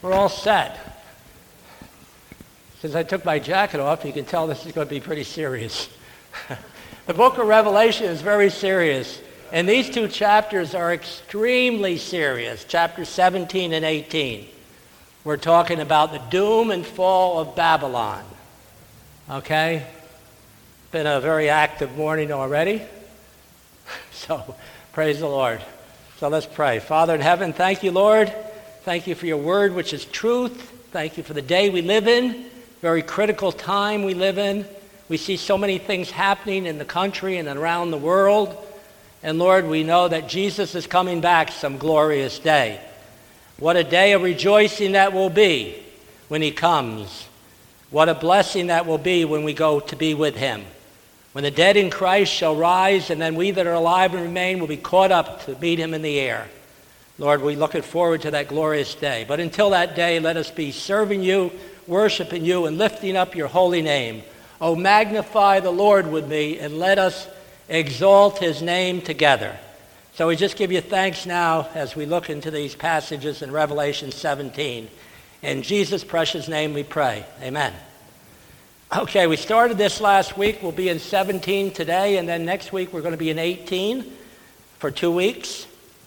We're all set. Since I took my jacket off, you can tell this is going to be pretty serious. The book of Revelation is very serious, and these two chapters are extremely serious, chapters 17 and 18. We're talking about the doom and fall of Babylon. Okay? Been a very active morning already. So, praise the Lord. So let's pray. Father in heaven, thank you, Lord. Thank you for your word, which is truth. Thank you for the day we live in, very critical time we live in. We see so many things happening in the country and around the world. And Lord, we know that Jesus is coming back some glorious day. What a day of rejoicing that will be when he comes. What a blessing that will be when we go to be with him. When the dead in Christ shall rise, and then we that are alive and remain will be caught up to meet him in the air. Lord, we're looking forward to that glorious day. But until that day, let us be serving you, worshiping you, and lifting up your holy name. Oh, magnify the Lord with me, and let us exalt his name together. So we just give you thanks now as we look into these passages in Revelation 17. In Jesus' precious name we pray. Amen. Okay, we started this last week. We'll be in 17 today, and then next week we're going to be in 18 for 2 weeks.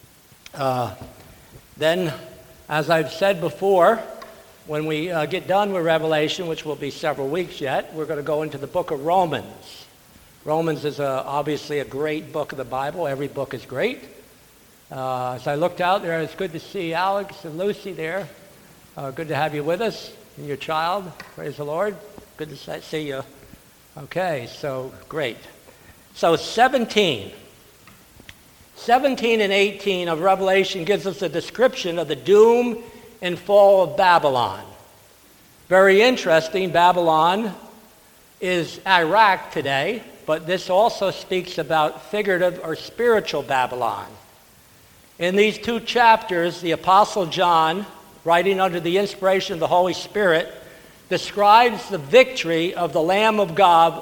Then, as I've said before, when we get done with Revelation, which will be several weeks yet, we're going to go into the book of Romans. Romans is obviously a great book of the Bible. Every book is great. As I looked out there, it's good to see Alex and Lucy there. Good to have you with us and your child. Praise the Lord. Good to see you. Okay, so great. So 17 and 18 of Revelation gives us a description of the doom and fall of Babylon. Very interesting. Babylon is Iraq today, but this also speaks about figurative or spiritual Babylon. In these two chapters, the Apostle John, writing under the inspiration of the Holy Spirit, describes the victory of the Lamb of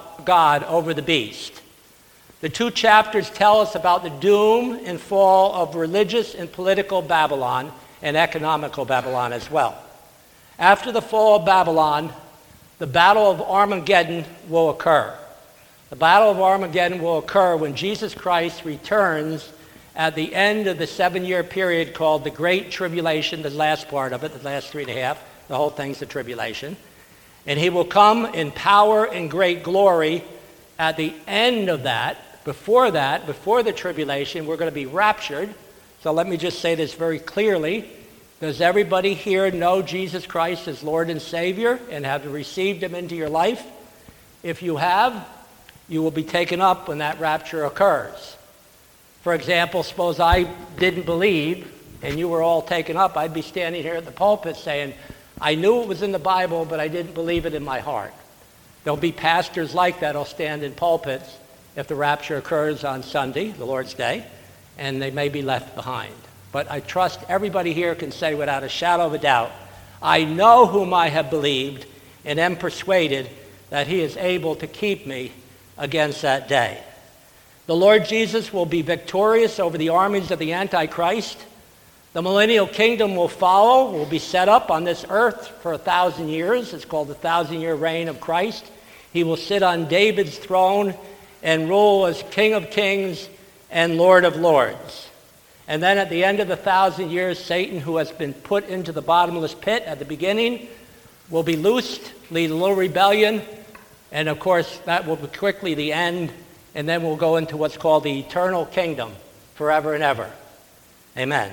God over the beast. The two chapters tell us about the doom and fall of religious and political Babylon and economical Babylon as well. After the fall of Babylon, the Battle of Armageddon will occur. The Battle of Armageddon will occur when Jesus Christ returns at the end of the 7-year period called the Great Tribulation, the last part of it, the last 3.5, the whole thing's the tribulation. And he will come in power and great glory at the end of that. Before the tribulation, we're going to be raptured. So let me just say this very clearly. Does everybody here know Jesus Christ as Lord and Savior and have received him into your life? If you have, you will be taken up when that rapture occurs. For example, suppose I didn't believe and you were all taken up, I'd be standing here at the pulpit saying, I knew it was in the Bible, but I didn't believe it in my heart. There'll be pastors like that who'll stand in pulpits if the rapture occurs on Sunday, the Lord's Day, and they may be left behind. But I trust everybody here can say without a shadow of a doubt, I know whom I have believed and am persuaded that he is able to keep me against that day. The Lord Jesus will be victorious over the armies of the Antichrist. The millennial kingdom will follow, will be set up on this earth for 1,000 years. It's called the 1,000-year reign of Christ. He will sit on David's throne and rule as King of Kings and Lord of Lords. And then at the end of the 1,000 years, Satan, who has been put into the bottomless pit at the beginning, will be loosed, lead a little rebellion, and of course that will be quickly the end, and then we'll go into what's called the eternal kingdom forever and ever. Amen.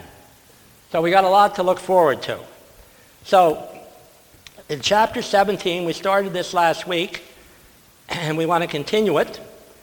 So we got a lot to look forward to. So in chapter 17, we started this last week, and we want to continue it.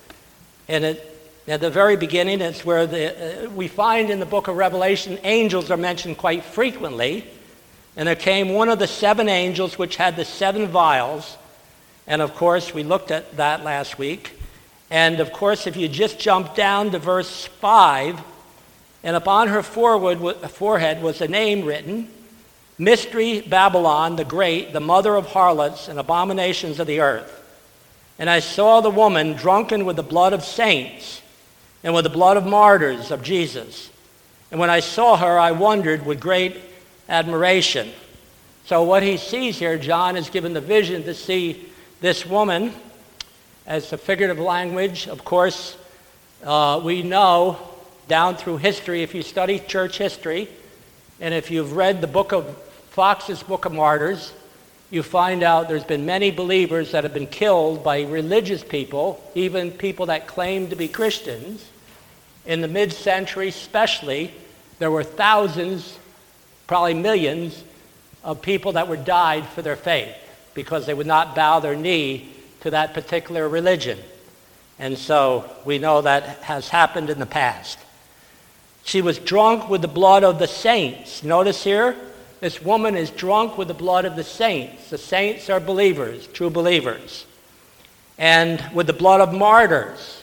And at the very beginning, it's where we find in the book of Revelation, angels are mentioned quite frequently. And there came one of the 7 angels which had the 7 vials. And of course, we looked at that last week. And of course, if you just jump down to verse 5, and upon her forehead was a name written, Mystery Babylon the Great, the mother of harlots and abominations of the earth. And I saw the woman drunken with the blood of saints and with the blood of martyrs of Jesus. And when I saw her, I wondered with great admiration. So what he sees here, John is given the vision to see this woman as a figurative language. Of course, we know down through history, if you study church history, and if you've read the book of Fox's Book of Martyrs, you find out there's been many believers that have been killed by religious people, even people that claim to be Christians. In the mid-century especially, there were thousands, probably millions, of people that were died for their faith because they would not bow their knee to that particular religion. And so we know that has happened in the past. She was drunk with the blood of the saints. Notice here, this woman is drunk with the blood of the saints. The saints are believers, true believers. And with the blood of martyrs.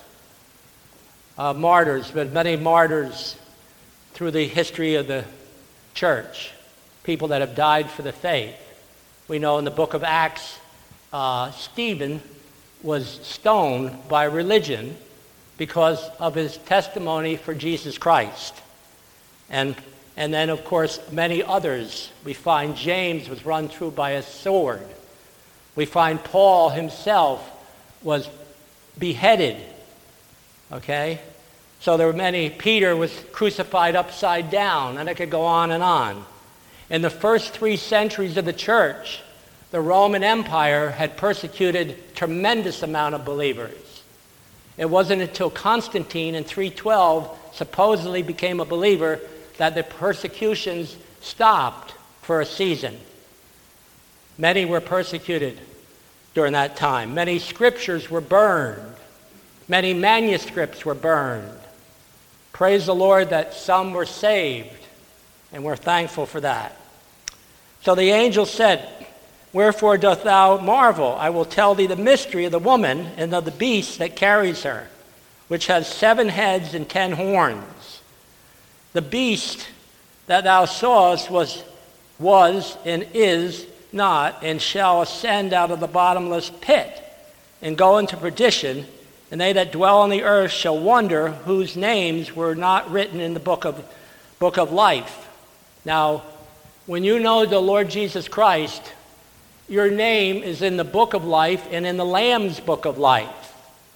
But many martyrs through the history of the church. People that have died for the faith. We know in the book of Acts, Stephen was stoned by religion because of his testimony for Jesus Christ. And then, of course, many others. We find James was run through by a sword. We find Paul himself was beheaded. Okay? So there were many. Peter was crucified upside down, and I could go on and on. In the first 3 centuries of the church, the Roman Empire had persecuted tremendous amount of believers. It wasn't until Constantine in 312 supposedly became a believer that the persecutions stopped for a season. Many were persecuted during that time. Many scriptures were burned. Many manuscripts were burned. Praise the Lord that some were saved, and we're thankful for that. So the angel said, "Wherefore doth thou marvel? I will tell thee the mystery of the woman and of the beast that carries her, which has 7 heads and 10 horns. The beast that thou sawest was and is not, and shall ascend out of the bottomless pit, and go into perdition, and they that dwell on the earth shall wonder whose names were not written in the book of life." Now, when you know the Lord Jesus Christ, your name is in the book of life and in the Lamb's book of life.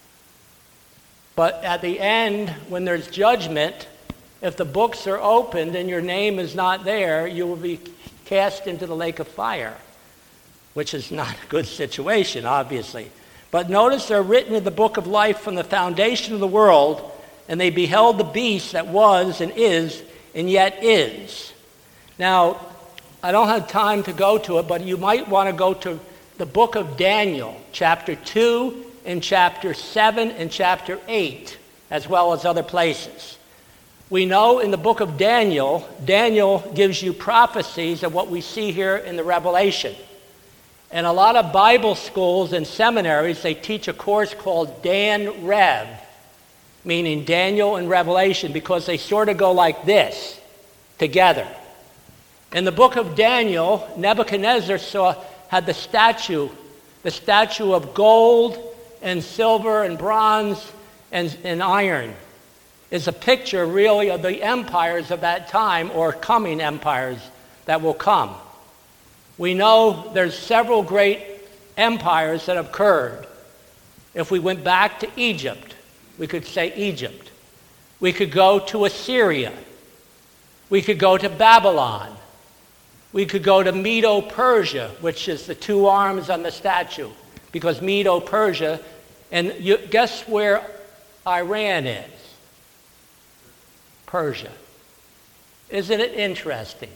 But at the end, when there's judgment, if the books are opened and your name is not there, you will be cast into the lake of fire, which is not a good situation, obviously. But notice they're written in the book of life from the foundation of the world, and they beheld the beast that was and is and yet is. Now, I don't have time to go to it, but you might want to go to the book of Daniel, chapter 2 and chapter 7 and chapter 8, as well as other places. We know in the book of Daniel, Daniel gives you prophecies of what we see here in the Revelation. And a lot of Bible schools and seminaries, they teach a course called Dan Rev, meaning Daniel and Revelation, because they sort of go like this together. In the book of Daniel, Nebuchadnezzar had the statue of gold and silver and bronze and iron. Is a picture really of the empires of that time or coming empires that will come. We know there's several great empires that have occurred. If we went back to Egypt, we could say Egypt. We could go to Assyria. We could go to Babylon. We could go to Medo-Persia, which is the 2 arms on the statue, because Medo-Persia, and guess where Iran is? Persia. Isn't it interesting?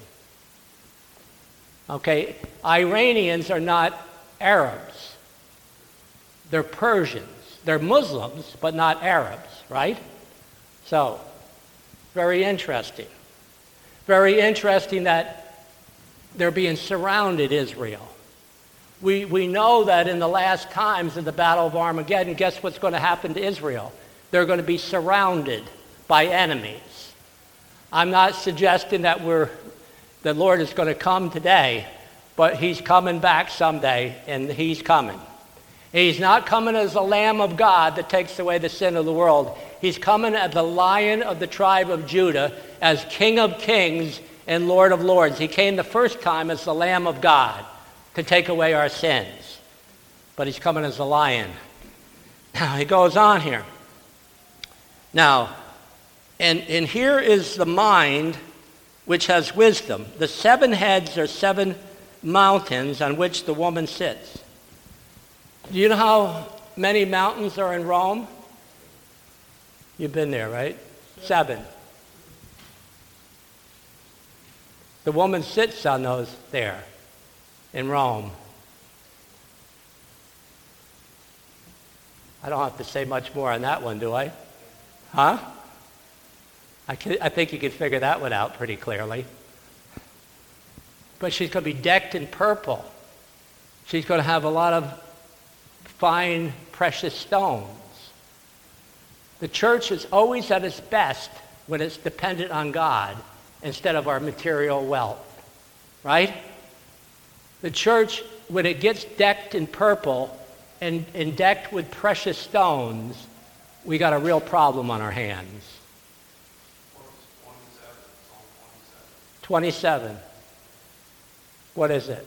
Okay, Iranians are not Arabs. They're Persians. They're Muslims, but not Arabs, right? So, very interesting. Very interesting that they're being surrounded, Israel. We know that in the last times of the Battle of Armageddon, guess what's going to happen to Israel? They're going to be surrounded by enemies. I'm not suggesting that the Lord is going to come today, but he's coming back someday, and he's coming. He's not coming as the Lamb of God that takes away the sin of the world. He's coming as the Lion of the tribe of Judah, as King of Kings and Lord of Lords. He came the first time as the Lamb of God to take away our sins. But he's coming as a lion. Now, he goes on here. Now, and here is the mind which has wisdom. The 7 heads are 7 mountains on which the woman sits. Do you know how many mountains are in Rome? You've been there, right? 7. The woman sits on those there in Rome. I don't have to say much more on that one, do I? Huh? I think you can figure that one out pretty clearly. But she's going to be decked in purple. She's going to have a lot of fine, precious stones. The church is always at its best when it's dependent on God instead of our material wealth. Right? The church, when it gets decked in purple and decked with precious stones, we got a real problem on our hands. 27. What is it?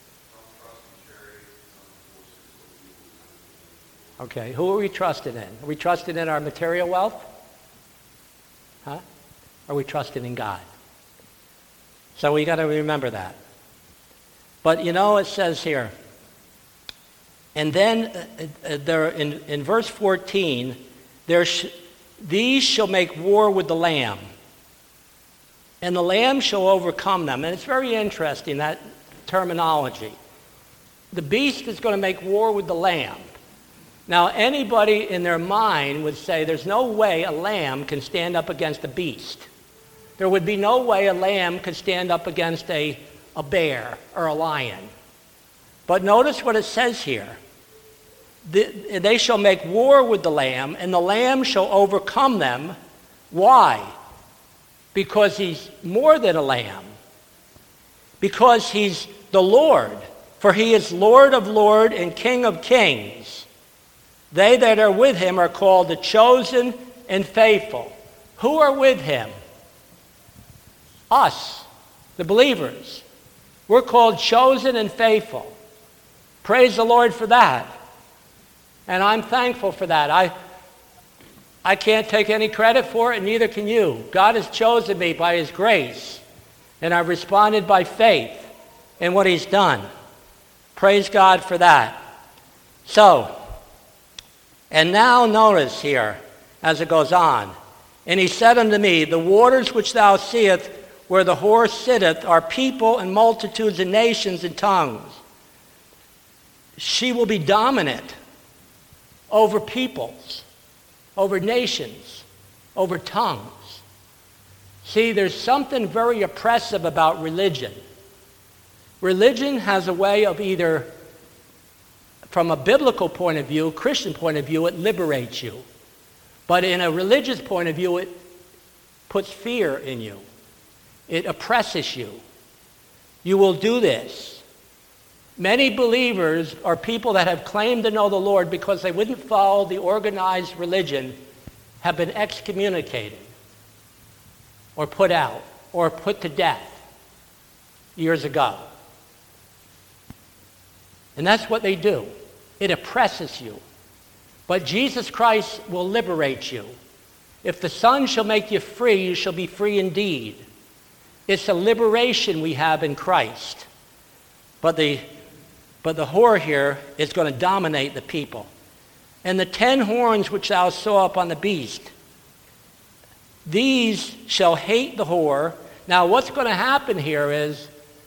Okay, who are we trusting in? Are we trusting in our material wealth? Huh? Are we trusting in God? So we got to remember that. But you know, it says here, and then there in verse 14, these shall make war with the Lamb, and the Lamb shall overcome them. And it's very interesting, that terminology. The beast is going to make war with the Lamb. Now, anybody in their mind would say there's no way a lamb can stand up against a beast. There would be no way a lamb could stand up against a bear or a lion. But notice what it says here. They shall make war with the Lamb, and the Lamb shall overcome them. Why? Because he's more than a lamb. Because he's the Lord. For he is Lord of lords and King of kings. They that are with him are called the chosen and faithful. Who are with him? Us, the believers. We're called chosen and faithful. Praise the Lord for that. And I'm thankful for that. I can't take any credit for it, and neither can you. God has chosen me by his grace, and I've responded by faith in what he's done. Praise God for that. So, and now notice here, as it goes on, and he said unto me, the waters which thou seest where the horse sitteth are people and multitudes and nations and tongues. She will be dominant over peoples, over nations, over tongues. See, there's something very oppressive about religion. Religion has a way of either, from a biblical point of view, Christian point of view, it liberates you. But in a religious point of view, it puts fear in you. It oppresses you. You will do this. Many believers are people that have claimed to know the Lord because they wouldn't follow the organized religion, have been excommunicated or put out or put to death years ago. And that's what they do. It oppresses you. But Jesus Christ will liberate you. If the Son shall make you free, you shall be free indeed. It's a liberation we have in Christ. But the whore here is going to dominate the people. And the 10 horns which thou saw upon the beast, these shall hate the whore. Now what's going to happen here is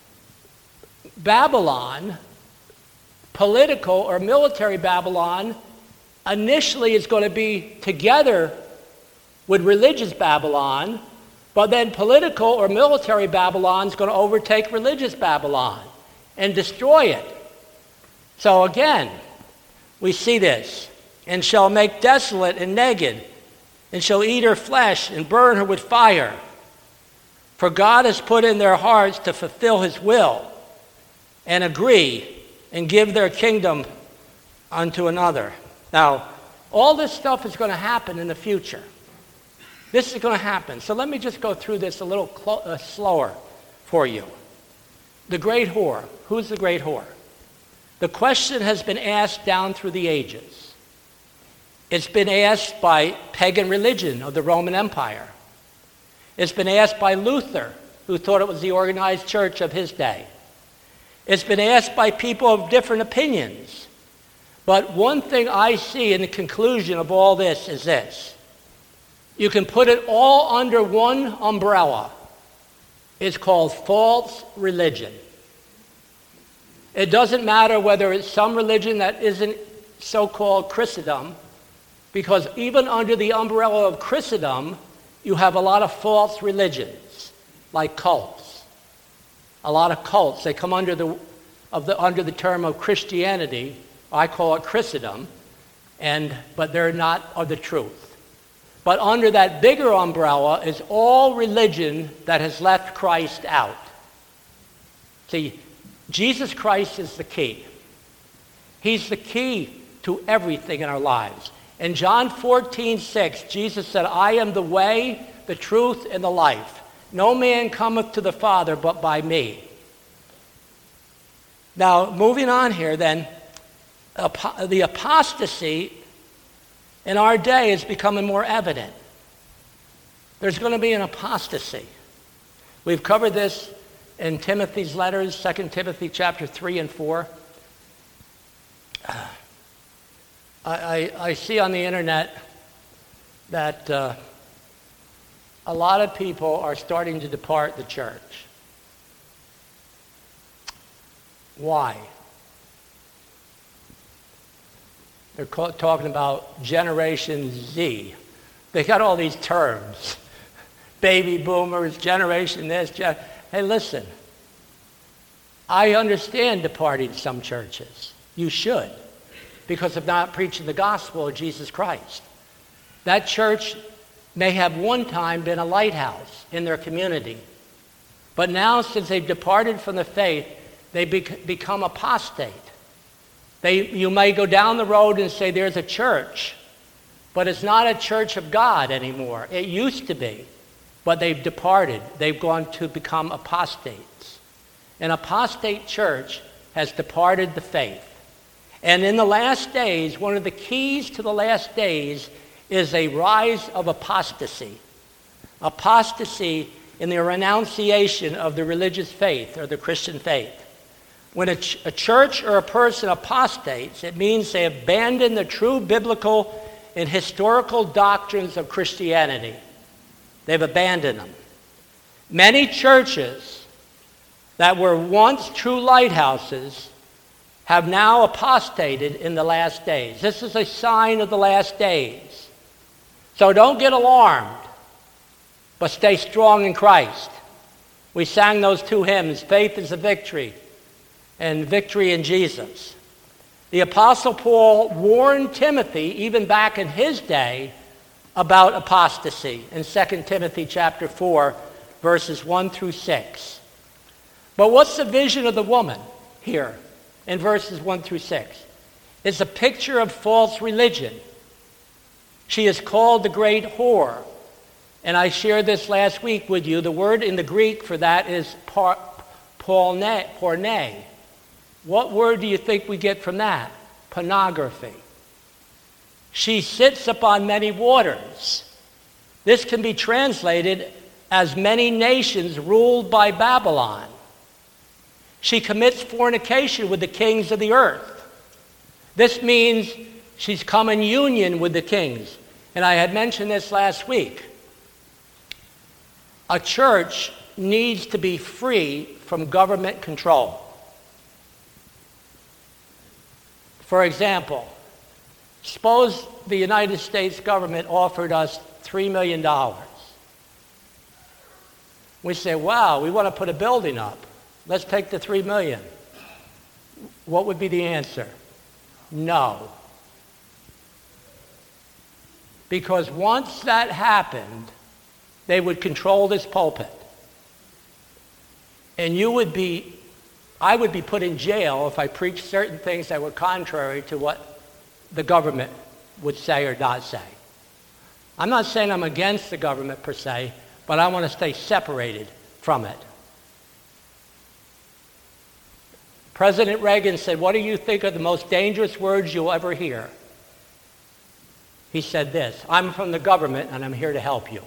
Babylon, political or military Babylon, initially is going to be together with religious Babylon, but then political or military Babylon is going to overtake religious Babylon and destroy it. So again, we see this. And shall make desolate and naked, and shall eat her flesh and burn her with fire. For God has put in their hearts to fulfill his will and agree and give their kingdom unto another. Now, all this stuff is going to happen in the future. This is going to happen. So let me just go through this a little slower. for you. The great whore. Who's the great whore? The question has been asked down through the ages. It's been asked by pagan religion of the Roman Empire. It's been asked by Luther, who thought it was the organized church of his day. It's been asked by people of different opinions. But one thing I see in the conclusion of all this is this. You can put it all under one umbrella. It's called false religion. It doesn't matter whether it's some religion that isn't so-called Christendom, because even under the umbrella of Christendom, you have a lot of false religions, like cults. A lot of cults, they come under the term of Christianity. I call it Christendom, but they're not of the truth. But under that bigger umbrella is all religion that has left Christ out. See, Jesus Christ is the key. He's the key to everything in our lives. In John 14:6, Jesus said, I am the way, the truth, and the life. No man cometh to the Father but by me. Now, moving on here then, the apostasy in our day is becoming more evident. There's going to be an apostasy. We've covered this in Timothy's letters, 2 Timothy chapter 3 and 4. I see on the internet that a lot of people are starting to depart the church. Why? They're talking about Generation Z. They got all these terms. Baby boomers, generation this. Hey, listen. I understand departing some churches. You should, because of not preaching the gospel of Jesus Christ. That church may have one time been a lighthouse in their community. But now, since they've departed from the faith, they become apostate. You may go down the road and say there's a church, but it's not a church of God anymore. It used to be, but they've departed. They've gone to become apostates. An apostate church has departed the faith. And in the last days, one of the keys to the last days is a rise of apostasy. Apostasy in the renunciation of the religious faith or the Christian faith. When a church or a person apostates, it means they abandon the true biblical and historical doctrines of Christianity. They've abandoned them. Many churches that were once true lighthouses have now apostated in the last days. This is a sign of the last days. So don't get alarmed, but stay strong in Christ. We sang those two hymns, Faith is a Victory, and Victory in Jesus. The Apostle Paul warned Timothy, even back in his day, about apostasy in 2 Timothy chapter 4, verses 1 through 6. But what's the vision of the woman here in verses 1 through 6? It's a picture of false religion. She is called the great whore. And I shared this last week with you. The word in the Greek for that is porne. What word do you think we get from that? Pornography. She sits upon many waters. This can be translated as many nations ruled by Babylon. She commits fornication with the kings of the earth. This means she's come in union with the kings. And I had mentioned this last week. A church needs to be free from government control. For example, suppose the United States government offered us $3 million. We say, wow, we want to put a building up. Let's take the $3 million. What would be the answer? No. Because once that happened, they would control this pulpit. And I would be put in jail if I preached certain things that were contrary to what the government would say or not say. I'm not saying I'm against the government per se, but I want to stay separated from it. President Reagan said, "What do you think are the most dangerous words you'll ever hear?" He said this, "I'm from the government and I'm here to help you."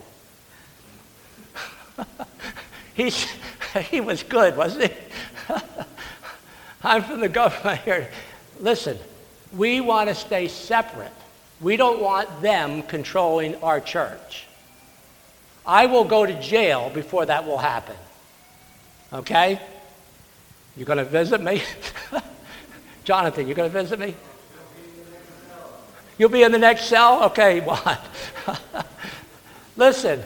He was good, wasn't he? I'm from the government here. Listen, we want to stay separate. We don't want them controlling our church. I will go to jail before that will happen. Okay? You going to visit me? Jonathan, you going to visit me? You'll be in the next cell? Okay, what? Listen,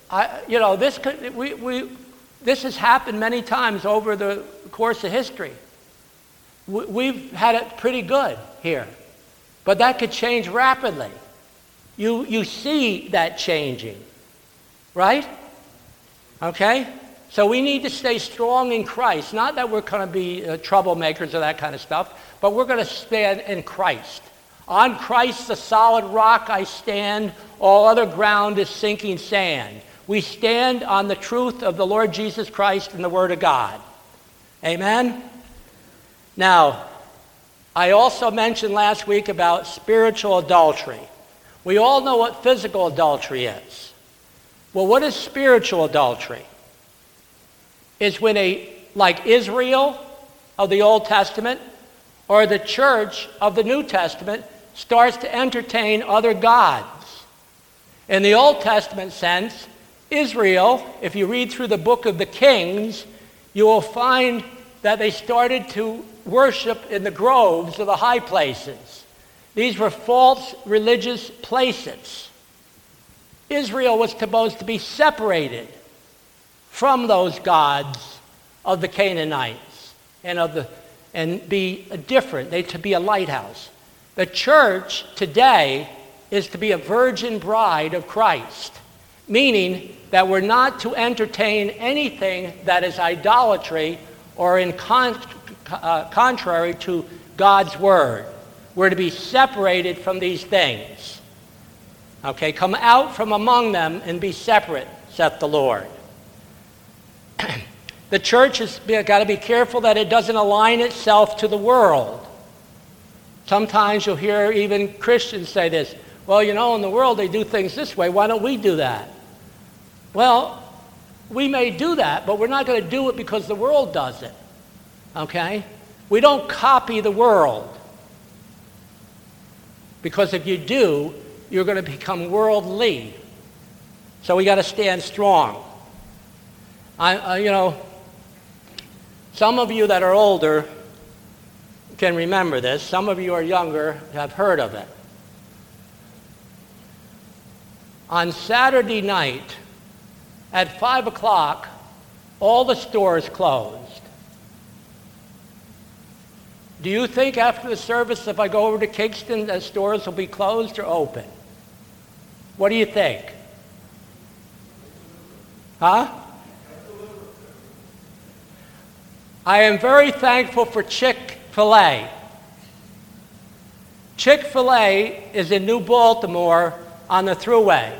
this has happened many times over the course of history. We've had it pretty good here, but that could change rapidly. You see that changing, right? Okay? So we need to stay strong in Christ. Not that we're going to be troublemakers or that kind of stuff, but we're going to stand in Christ. On Christ, the solid rock, I stand. All other ground is sinking sand. We stand on the truth of the Lord Jesus Christ and the Word of God. Amen? Now, I also mentioned last week about spiritual adultery. We all know what physical adultery is. Well, what is spiritual adultery? It's when like Israel of the Old Testament or the church of the New Testament starts to entertain other gods. In the Old Testament sense, Israel, if you read through the book of the Kings, you will find that they started to worship in the groves of the high places. These were false religious places. Israel was supposed to be separated from those gods of the Canaanites and be different. They to be a lighthouse. The church today is to be a virgin bride of Christ, meaning that we're not to entertain anything that is idolatry or in contrary to God's word. We're to be separated from these things. Okay, come out from among them and be separate, saith the Lord. The church has got to be careful that it doesn't align itself to the world. Sometimes you'll hear even Christians say this, well, in the world they do things this way, why don't we do that? Well, we may do that, but we're not going to do it because the world does it. Okay? We don't copy the world. Because if you do, you're going to become worldly. So we got to stand strong. Some of you that are older can remember this. Some of you are younger have heard of it. On Saturday night at 5 o'clock, all the stores closed. Do you think after the service, if I go over to Kingston, the stores will be closed or open? What do you think? Huh? I am very thankful for Chick-fil-A. Chick-fil-A is in New Baltimore on the Thruway.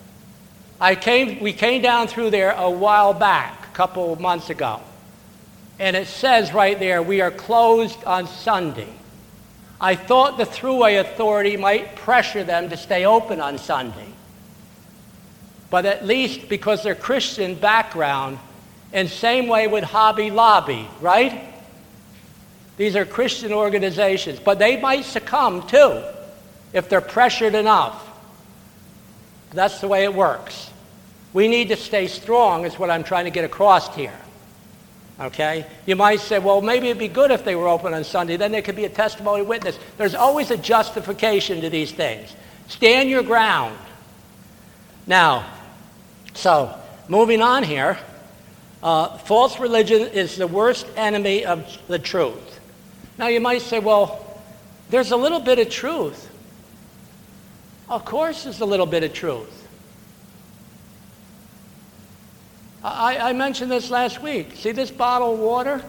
We came down through there a while back, a couple of months ago. And it says right there, we are closed on Sunday. I thought the Thruway Authority might pressure them to stay open on Sunday. But at least because they're Christian background, and same way with Hobby Lobby, right? These are Christian organizations, but they might succumb too if they're pressured enough. That's the way it works. We need to stay strong is what I'm trying to get across here. Okay? You might say, well, maybe it'd be good if they were open on Sunday. Then there could be a testimony witness. There's always a justification to these things. Stand your ground. Now, so moving on here, false religion is the worst enemy of the truth. Now you might say, well, there's a little bit of truth. Of course there's a little bit of truth. I mentioned this last week. See this bottle of water?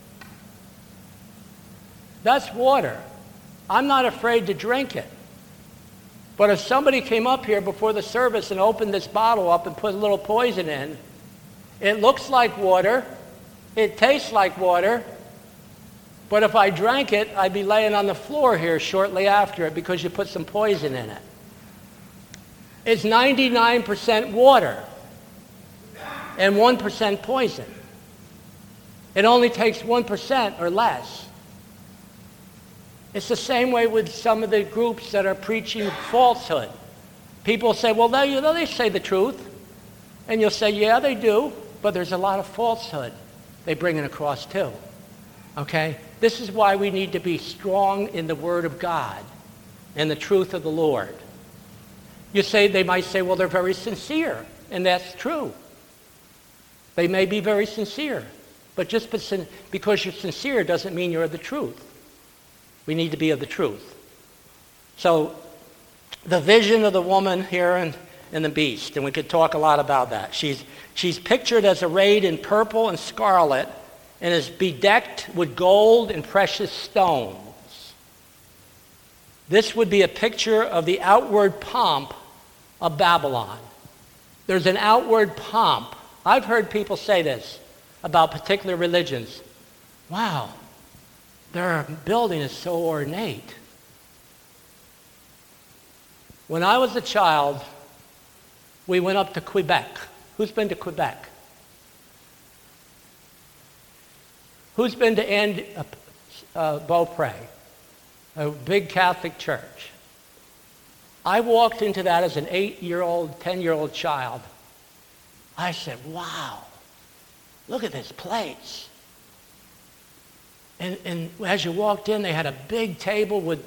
That's water. I'm not afraid to drink it. But if somebody came up here before the service and opened this bottle up and put a little poison in, it looks like water, it tastes like water, But if I drank it, I'd be laying on the floor here shortly after it because you put some poison in it. It's 99% water and 1% poison. It only takes 1% or less. It's the same way with some of the groups that are preaching falsehood. People say, well, they say the truth. And you'll say, yeah, they do, but there's a lot of falsehood they bring it across too. Okay? This is why we need to be strong in the Word of God and the truth of the Lord. They might say, well, they're very sincere, and that's true. They may be very sincere, but just because you're sincere doesn't mean you're of the truth. We need to be of the truth. So, the vision of the woman here and the beast, and we could talk a lot about that. She's pictured as arrayed in purple and scarlet and is bedecked with gold and precious stones. This would be a picture of the outward pomp of Babylon. There's an outward pomp. I've heard people say this about particular religions. Wow, their building is so ornate. When I was a child, we went up to Quebec. Who's been to Quebec? Who's been to Beaupré, a big Catholic church? I walked into that as an 8-year-old, 10-year-old child. I said, wow, look at this place. And as you walked in, they had a big table with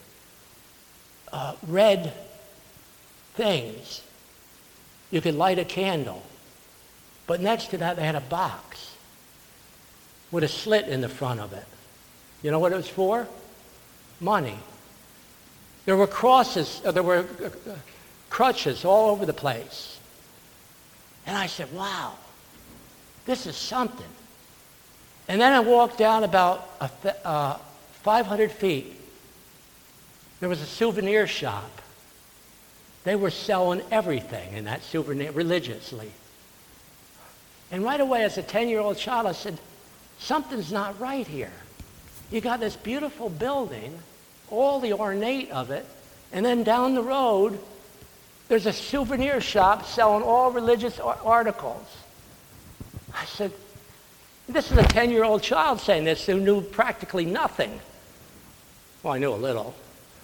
red things. You could light a candle. But next to that, they had a box with a slit in the front of it. You know what it was for? Money. There were crosses, there were crutches all over the place. And I said, wow, this is something. And then I walked down about 500 feet. There was a souvenir shop. They were selling everything in that souvenir religiously. And right away, as a 10-year-old child, I said, something's not right here. You got this beautiful building, all the ornate of it, and then down the road, there's a souvenir shop selling all religious articles. I said, this is a 10-year-old child saying this who knew practically nothing. Well, I knew a little.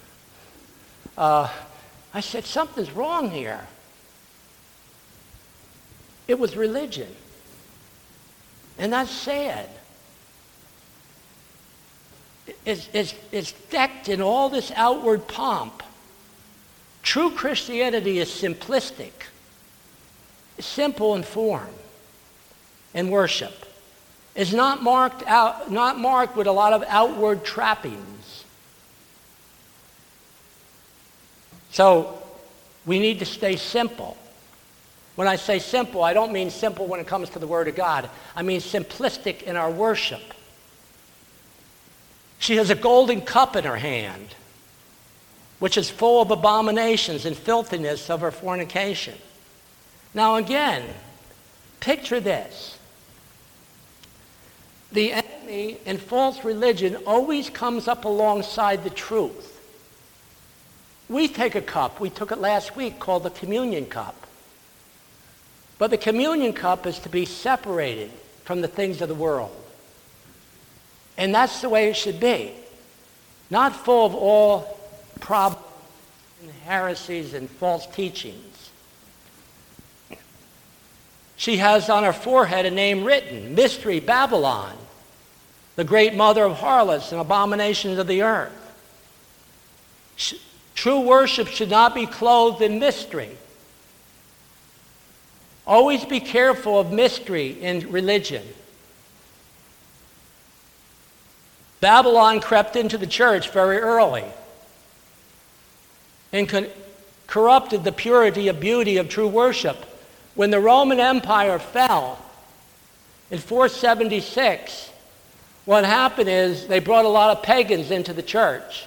I said, something's wrong here. It was religion. And that's sad. It's decked in all this outward pomp. True Christianity is simplistic, simple in form and worship. It's not marked with a lot of outward trappings. So we need to stay simple. When I say simple, I don't mean simple when it comes to the Word of God. I mean simplistic in our worship. She has a golden cup in her hand, which is full of abominations and filthiness of her fornication. Now again, picture this. The enemy in false religion always comes up alongside the truth. We take a cup, we took it last week, called the communion cup. But the communion cup is to be separated from the things of the world. And that's the way it should be. Not full of all problems and heresies and false teachings. She has on her forehead a name written, Mystery Babylon, the great mother of harlots and abominations of the earth. True worship should not be clothed in mystery. Always be careful of mystery in religion. Babylon crept into the church very early and corrupted the purity of beauty of true worship. When the Roman Empire fell in 476, what happened is they brought a lot of pagans into the church.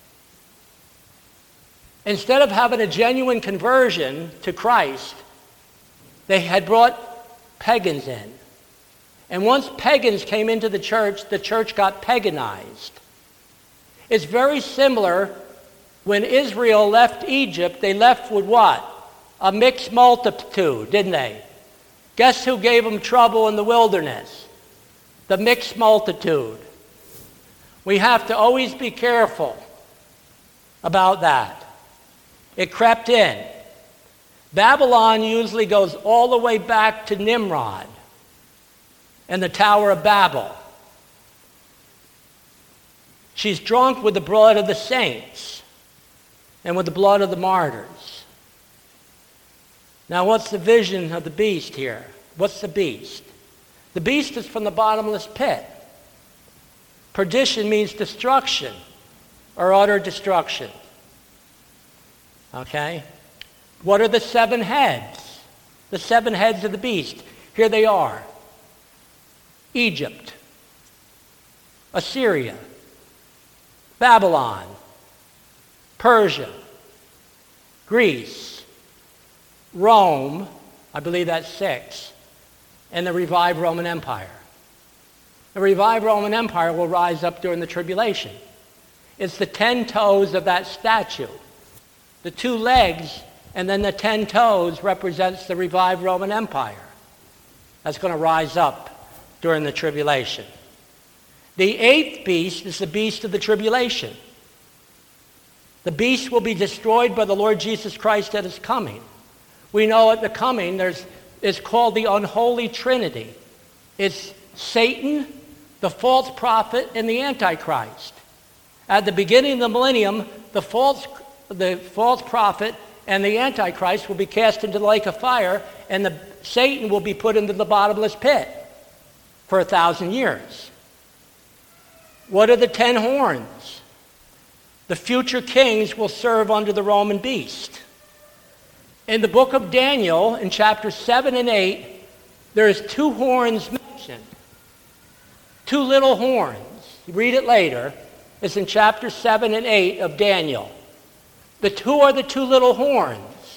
Instead of having a genuine conversion to Christ, they had brought pagans in. And once pagans came into the church got paganized. It's very similar. When Israel left Egypt, they left with what? A mixed multitude, didn't they? Guess who gave them trouble in the wilderness? The mixed multitude. We have to always be careful about that. It crept in. Babylon usually goes all the way back to Nimrod and the Tower of Babel. She's drunk with the blood of the saints and with the blood of the martyrs. Now, what's the vision of the beast here? What's the beast? The beast is from the bottomless pit. Perdition means destruction or utter destruction. Okay? What are the 7 heads? The 7 heads of the beast. Here they are. Egypt, Assyria, Babylon, Persia, Greece, Rome, I believe that's 6, and the revived Roman Empire. The revived Roman Empire will rise up during the tribulation. It's the 10 toes of that statue. The 2 legs and then the 10 toes represents the revived Roman Empire. That's going to rise up during the tribulation. The 8th beast is the beast of the tribulation. The beast will be destroyed by the Lord Jesus Christ at his coming. We know at the coming it's called the unholy trinity. It's Satan, the false prophet, and the Antichrist. At the beginning of the millennium, the false prophet and the Antichrist will be cast into the lake of fire, and Satan will be put into the bottomless pit for 1,000 years. What are the 10 horns? The future kings will serve under the Roman beast. In the book of Daniel, in chapters 7 and 8, there's 2 horns mentioned. 2 little horns. You read it later. It's in chapters 7 and 8 of Daniel. The 2 are the 2 little horns.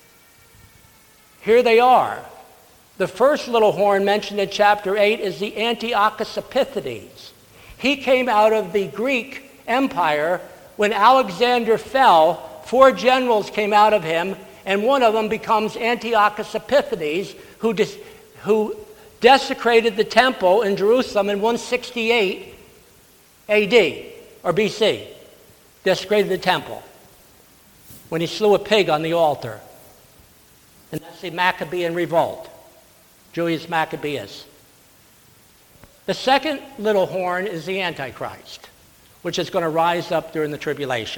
Here they are. The first little horn mentioned in chapter 8 is the Antiochus Epiphanes. He came out of the Greek Empire. When Alexander fell, 4 generals came out of him, and one of them becomes Antiochus Epiphanes, who desecrated the temple in Jerusalem in 168 AD, or BC. Desecrated the temple when he slew a pig on the altar. And that's the Maccabean revolt, Julius Maccabeus. The second little horn is the Antichrist, which is going to rise up during the tribulation.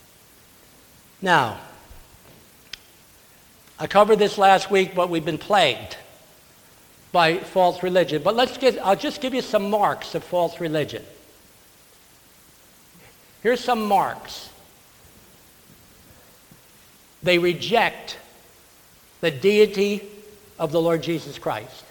Now, I covered this last week, but we've been plagued by false religion. But I'll just give you some marks of false religion. Here's some marks. They reject the deity of the Lord Jesus Christ.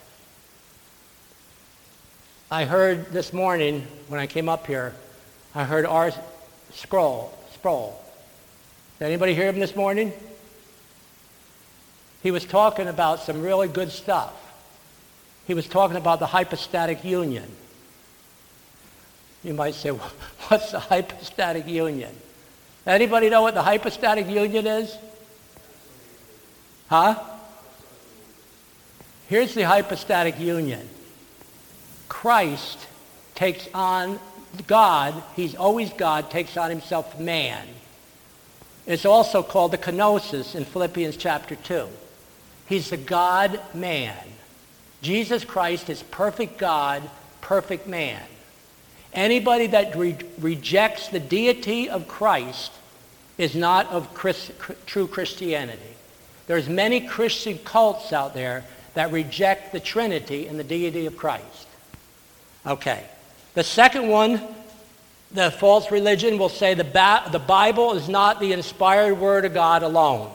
I heard this morning when I came up here, I heard R. Sproul. Did anybody hear him this morning? He was talking about some really good stuff. He was talking about the hypostatic union. You might say, what's the hypostatic union? Anybody know what the hypostatic union is? Huh? Here's the hypostatic union. Christ takes on God, he's always God, takes on himself man. It's also called the kenosis in Philippians chapter 2. He's the God-man. Jesus Christ is perfect God, perfect man. Anybody that rejects the deity of Christ is not of true Christianity. There's many Christian cults out there that reject the Trinity and the deity of Christ. Okay. The second one, the false religion will say the Bible is not the inspired word of God alone.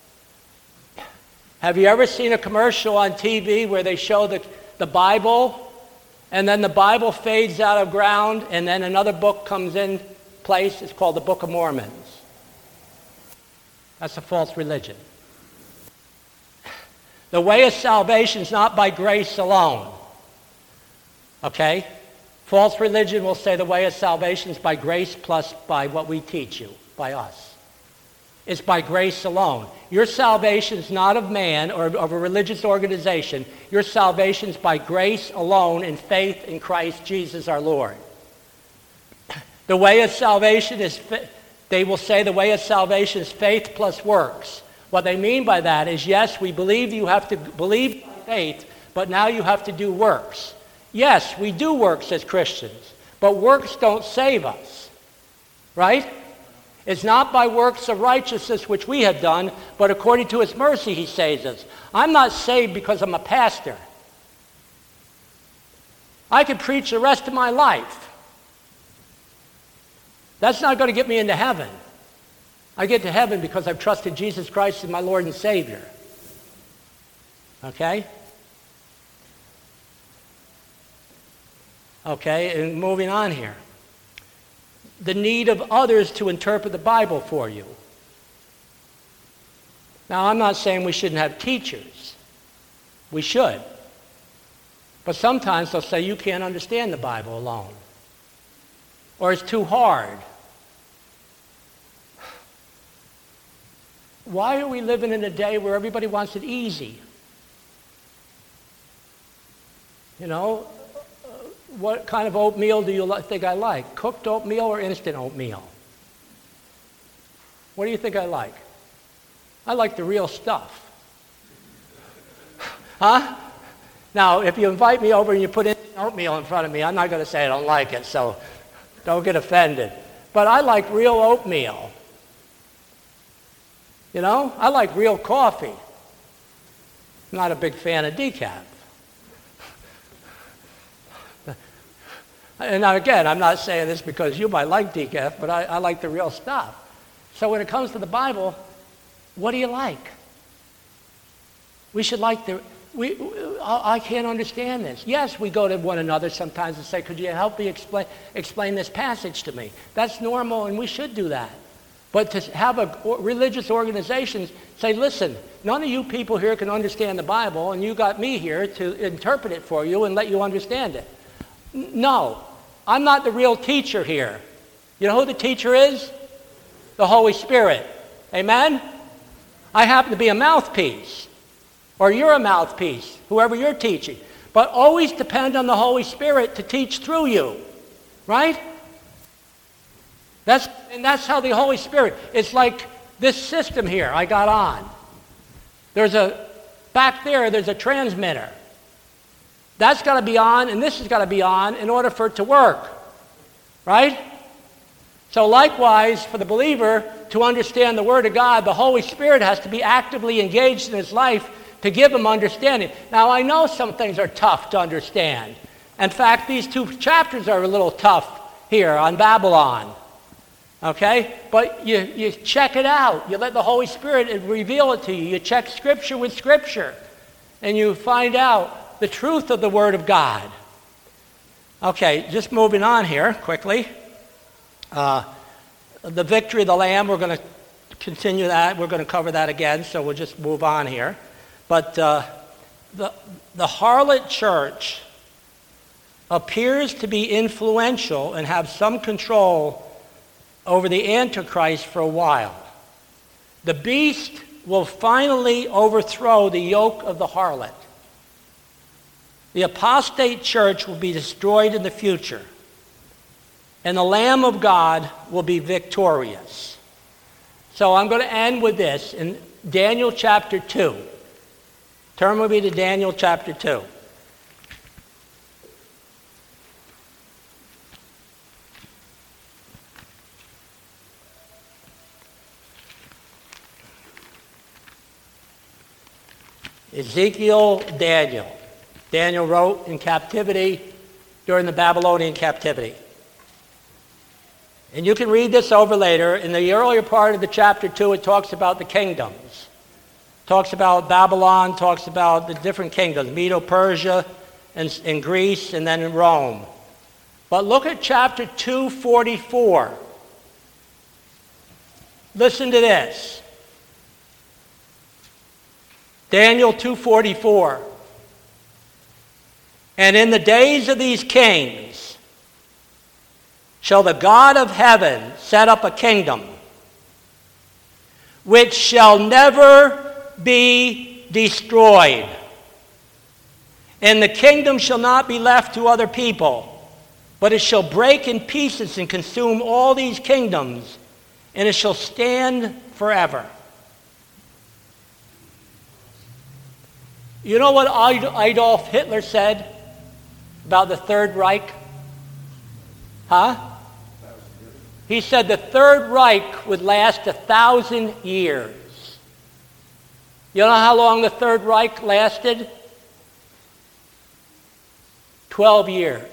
Have you ever seen a commercial on TV where they show the Bible, and then the Bible fades out of ground, and then another book comes in place? It's called the Book of Mormons. That's a false religion. The way of salvation is not by grace alone. Okay? False religion will say the way of salvation is by grace plus by what we teach you, by us. It's by grace alone. Your salvation is not of man or of a religious organization. Your salvation is by grace alone in faith in Christ Jesus our Lord. The way of salvation is, they will say the way of salvation is faith plus works. What they mean by that is, yes, we believe you have to believe by faith, but now you have to do works. Yes, we do works as Christians, but works don't save us, right? It's not by works of righteousness which we have done, but according to his mercy he saves us. I'm not saved because I'm a pastor. I could preach the rest of my life. That's not going to get me into heaven. I get to heaven because I've trusted Jesus Christ as my Lord and Savior. Okay? Okay, and moving on here. The need of others to interpret the Bible for you. Now, I'm not saying we shouldn't have teachers. We should. But sometimes they'll say you can't understand the Bible alone. Or it's too hard. Why are we living in a day where everybody wants it easy? You know, what kind of oatmeal do you think I like? Cooked oatmeal or instant oatmeal? What do you think I like? I like the real stuff. Huh? Now, if you invite me over and you put instant oatmeal in front of me, I'm not going to say I don't like it, so don't get offended. But I like real oatmeal. You know, I like real coffee. I'm not a big fan of decaf. And now again, I'm not saying this because you might like decaf, but I like the real stuff. So when it comes to the Bible, what do you like? We should like I can't understand this. Yes, we go to one another sometimes and say, could you help me explain this passage to me? That's normal, and we should do that. But to have religious organizations say, listen, none of you people here can understand the Bible, and you got me here to interpret it for you and let you understand it. No, I'm not the real teacher here. You know who the teacher is? The Holy Spirit. Amen? I happen to be a mouthpiece. Or you're a mouthpiece, whoever you're teaching. But always depend on the Holy Spirit to teach through you. Right? That's how the Holy Spirit, it's like this system here I got on. Back there's a transmitter. That's got to be on, and this has got to be on in order for it to work. Right? So likewise, for the believer to understand the Word of God, the Holy Spirit has to be actively engaged in his life to give him understanding. Now, I know some things are tough to understand. In fact, these 2 chapters are a little tough here on Babylon. Okay? But you check it out. You let the Holy Spirit reveal it to you. You check Scripture with Scripture. And you find out the truth of the Word of God. Okay, just moving on here quickly. The victory of the Lamb, we're going to continue that. We're going to cover that again, so we'll just move on here. But the harlot church appears to be influential and have some control over the Antichrist for a while. The beast will finally overthrow the yoke of the harlot. The apostate church will be destroyed in the future, and the Lamb of God will be victorious. So I'm going to end with this in Daniel chapter 2. Turn with me to Daniel chapter 2. Ezekiel, Daniel. Daniel wrote in captivity during the Babylonian captivity. And you can read this over later. In the earlier part of the chapter 2, it talks about the kingdoms. Talks about Babylon, talks about the different kingdoms, Medo-Persia and Greece, and then in Rome. But look at chapter 2:44. Listen to this. Daniel 2:44. And in the days of these kings shall the God of heaven set up a kingdom which shall never be destroyed. And the kingdom shall not be left to other people, but it shall break in pieces and consume all these kingdoms, and it shall stand forever. You know what Adolf Hitler said about the Third Reich? He said the Third Reich would last 1,000 years. You know how long the Third Reich lasted? 12 years.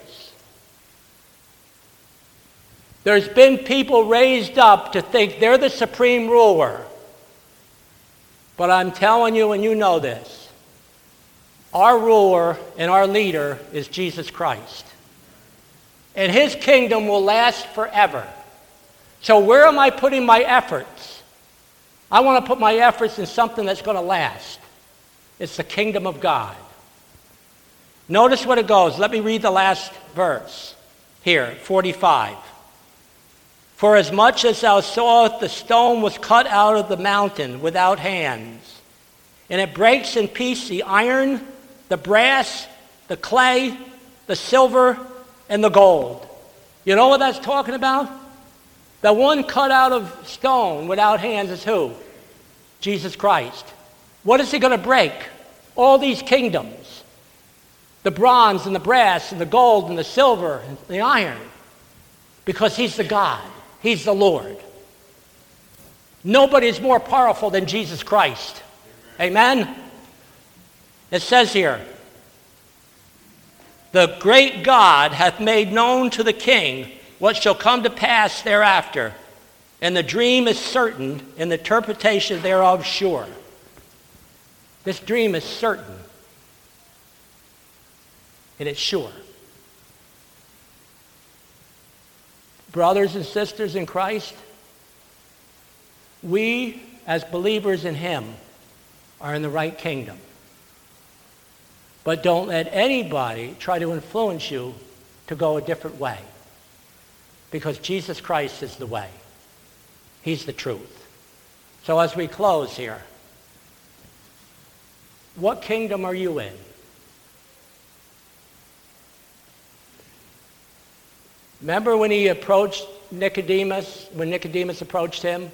There's been people raised up to think they're the supreme ruler. But I'm telling you, and you know this, our ruler and our leader is Jesus Christ. And his kingdom will last forever. So where am I putting my efforts? I want to put my efforts in something that's going to last. It's the kingdom of God. Notice what it goes. Let me read the last verse here, 45. For as much as thou sawest the stone was cut out of the mountain without hands, and it breaks in pieces the iron, the brass, the clay, the silver, and the gold. You know what that's talking about? The one cut out of stone without hands is who? Jesus Christ. What is he going to break? All these kingdoms. The bronze and the brass and the gold and the silver and the iron. Because he's the God. He's the Lord. Nobody is more powerful than Jesus Christ. Amen? It says here, the great God hath made known to the king what shall come to pass thereafter, and the dream is certain, and the interpretation thereof sure. This dream is certain, and it's sure. Brothers and sisters in Christ, we, as believers in him, are in the right kingdom. But don't let anybody try to influence you to go a different way. Because Jesus Christ is the way. He's the truth. So as we close here, what kingdom are you in? Remember when he approached Nicodemus, when Nicodemus approached him?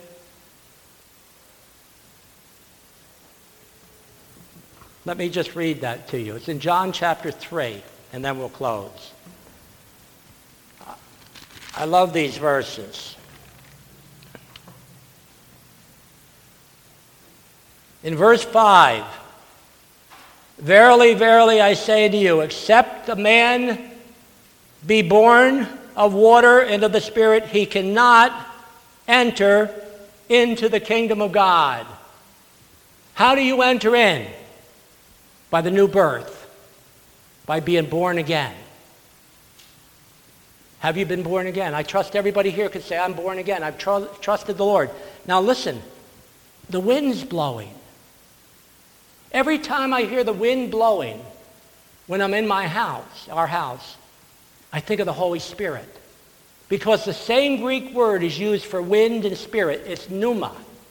Let me just read that to you. It's in John chapter 3, and then we'll close. I love these verses. In verse 5, verily, verily, I say to you, except a man be born of water and of the Spirit, he cannot enter into the kingdom of God. How do you enter in? By the new birth, by being born again. Have you been born again? I trust everybody here could say, I'm born again. I've trusted the Lord. Now listen, the wind's blowing. Every time I hear the wind blowing, when I'm in my house, our house, I think of the Holy Spirit. Because the same Greek word is used for wind and spirit. It's pneuma.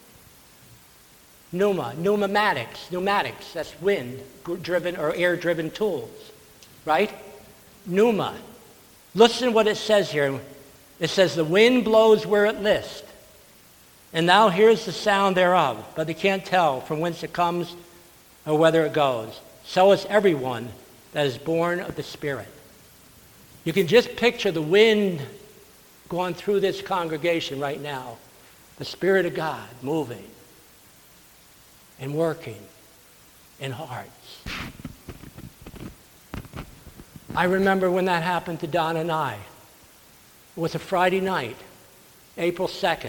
Pneumatics, that's wind-driven or air-driven tools, right? Pneuma. Listen what it says here. It says, the wind blows where it list, and thou hearest the sound thereof, but they can't tell from whence it comes or whither it goes. So is everyone that is born of the Spirit. You can just picture the wind going through this congregation right now. The Spirit of God moving and working in hearts. I remember when that happened to Don and I. It was a Friday night, April 2nd,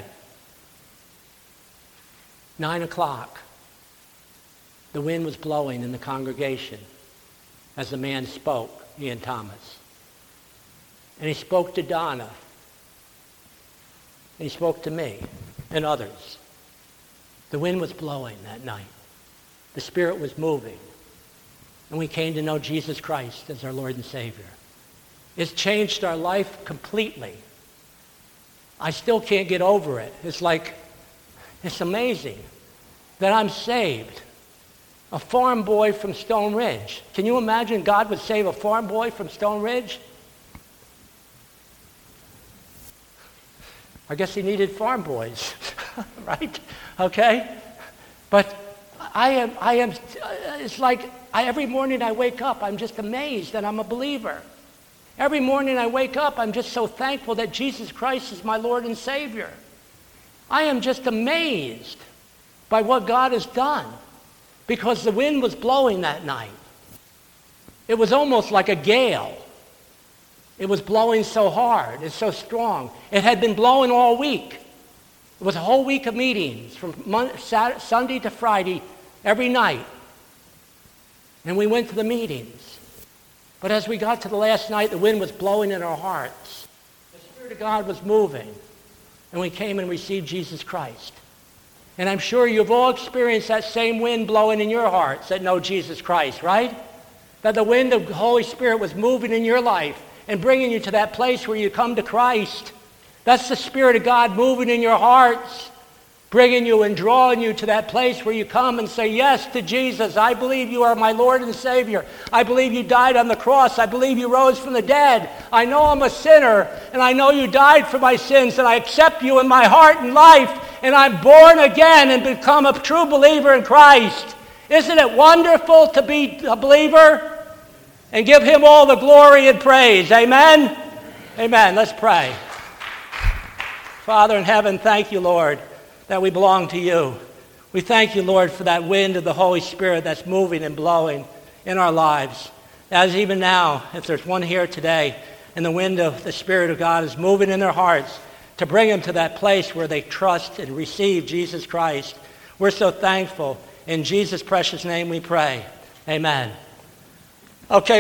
9 o'clock. The wind was blowing in the congregation as the man spoke, Ian Thomas. And he spoke to Donna. And he spoke to me and others. The wind was blowing that night. The Spirit was moving. and we came to know Jesus Christ as our Lord and Savior. It's changed our life completely. I still can't get over it. It's amazing that I'm saved. A farm boy from Stone Ridge. Can you imagine God would save a farm boy from Stone Ridge? I guess he needed farm boys, right? Okay? But it's like every morning I wake up, I'm just amazed that I'm a believer. Every morning I wake up, I'm just so thankful that Jesus Christ is my Lord and Savior. I am just amazed by what God has done because the wind was blowing that night. It was almost like a gale. It was blowing so hard and so strong. It had been blowing all week. It was a whole week of meetings from Sunday to Friday every night. And we went to the meetings. But as we got to the last night, the wind was blowing in our hearts. The Spirit of God was moving. And we came and received Jesus Christ. And I'm sure you've all experienced that same wind blowing in your hearts that know Jesus Christ, right? That the wind of the Holy Spirit was moving in your life and bringing you to that place where you come to Christ. That's the Spirit of God moving in your hearts, bringing you and drawing you to that place where you come and say yes to Jesus. I believe you are my Lord and Savior. I believe you died on the cross. I believe you rose from the dead. I know I'm a sinner, and I know you died for my sins, and I accept you in my heart and life, and I'm born again and become a true believer in Christ. Isn't it wonderful to be a believer? And give him all the glory and praise. Amen? Amen. Let's pray. Father in heaven, thank you, Lord, that we belong to you. We thank you, Lord, for that wind of the Holy Spirit that's moving and blowing in our lives. As even now, if there's one here today, and the wind of the Spirit of God is moving in their hearts to bring them to that place where they trust and receive Jesus Christ, we're so thankful. In Jesus' precious name we pray. Amen. Okay.